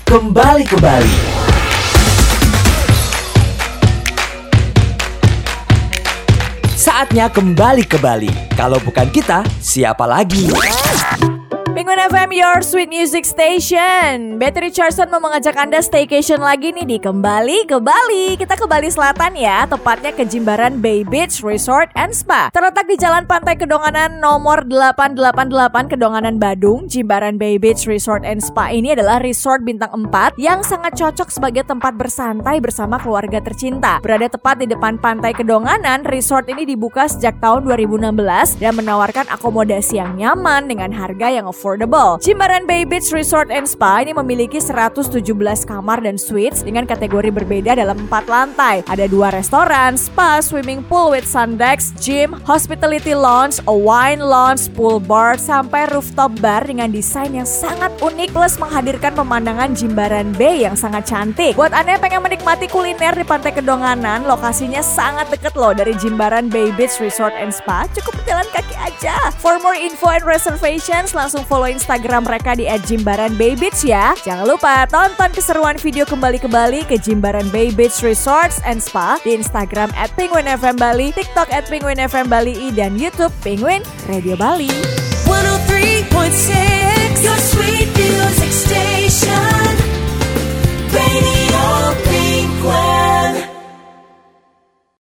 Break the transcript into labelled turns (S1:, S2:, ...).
S1: kembali ke Bali. Saatnya kembali ke Bali. Kalau bukan kita, siapa lagi?
S2: Penguin FM, your sweet music station. Betty Richardson mau mengajak Anda staycation lagi nih di Kembali ke Bali. Kita ke Bali Selatan ya, tepatnya ke Jimbaran Bay Beach Resort and Spa. Terletak di Jalan Pantai Kedonganan nomor 888 Kedonganan Badung. Jimbaran Bay Beach Resort and Spa ini adalah resort bintang 4 yang sangat cocok sebagai tempat bersantai bersama keluarga tercinta. Berada tepat di depan Pantai Kedonganan, resort ini dibuka sejak tahun 2016 dan menawarkan akomodasi yang nyaman dengan harga yang affordable. Jimbaran Bay Beach Resort and Spa ini memiliki 117 kamar dan suites dengan kategori berbeda dalam 4 lantai. Ada 2 restoran, spa, swimming pool with sun decks, gym, hospitality lounge, a wine lounge, pool bar, sampai rooftop bar dengan desain yang sangat unik plus menghadirkan pemandangan Jimbaran Bay yang sangat cantik. Buat Anda yang pengen menikmati kuliner di Pantai Kedonganan, lokasinya sangat deket loh dari Jimbaran Bay Beach Resort and Spa. Cukup jalan kaki aja. For more info and reservations, langsung follow Instagram mereka di @JimbaranBayBeach ya. Jangan lupa tonton keseruan video kembali ke Bali ke Jimbaran Bay Beach Resorts and Spa di Instagram @PenguinFMBali, TikTok @PenguinFMBali, dan YouTube Penguin Radio Bali.